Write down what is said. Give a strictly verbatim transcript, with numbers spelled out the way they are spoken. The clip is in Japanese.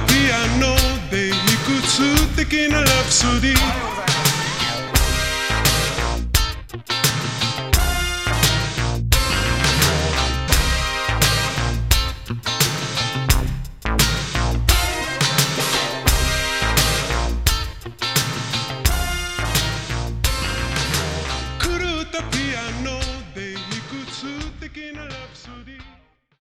ピアノで弾く素敵なラプソディ狂ったピアノで弾く素敵なラプソディ